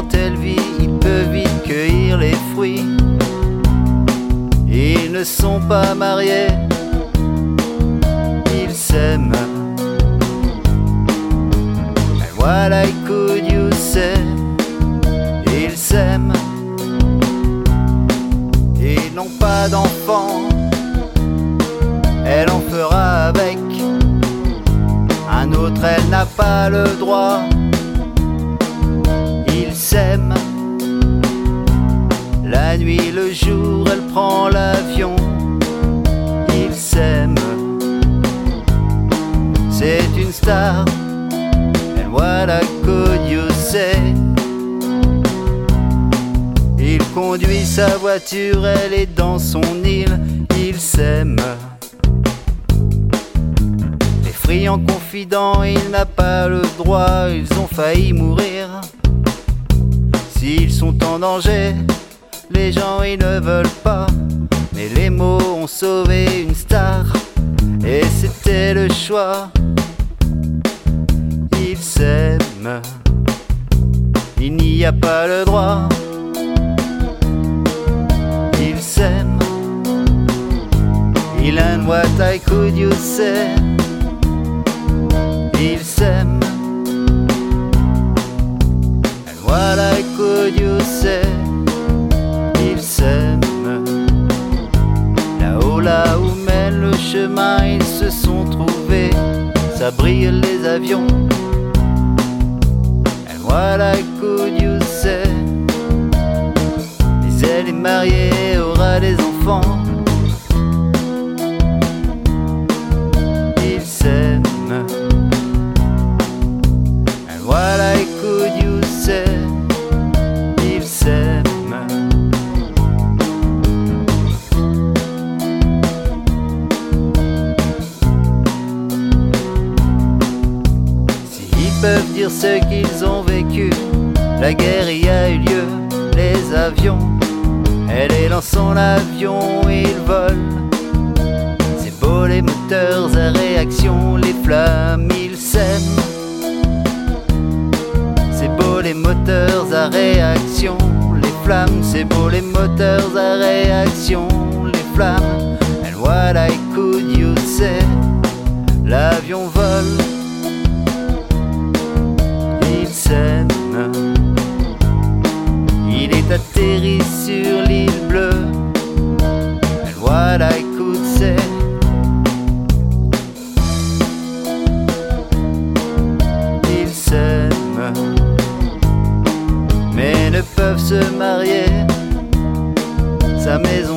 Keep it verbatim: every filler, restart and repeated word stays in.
quand elle vit, il peut vite cueillir les fruits. Ils ne sont pas mariés, ils s'aiment. And what I could you say? Ils s'aiment. Ils n'ont pas d'enfants, elle en fera avec. Un autre, elle n'a pas le droit. Ils s'aiment. La nuit, le jour, elle prend l'avion. Ils s'aiment. C'est une star. And what I could you say? Il conduit sa voiture, elle est dans son île. Ils s'aiment. Les friands confidents, il n'a pas le droit. Ils ont failli mourir. S'ils sont en danger, les gens ils ne veulent pas. Mais les mots ont sauvé une star, et c'était le choix. Ils s'aiment. Il n'y a pas le droit. Ils s'aiment. Il and what I could you say? Ils s'aiment. And what I could you say? Ils s'aiment. Là-haut, là où mène le chemin, ils se sont trouvés. Ça brille les avions. And what I could you say? Mais elle est mariée, aura des enfants. Ils s'aiment. And what I could you say? Ils s'aiment. S'ils peuvent dire ce qu'ils ont vécu, la guerre y a eu lieu, les avions. Elle est dans son avion, il vole. C'est beau les moteurs à réaction, les flammes, ils s'aiment. C'est beau les moteurs à réaction, les flammes. C'est beau les moteurs à réaction, les flammes. And what I could you say? L'avion vole. Il s'aime. Il est atterri sur l'île bleue. And what I could say? Ils s'aiment, mais ne peuvent se marier. Sa maison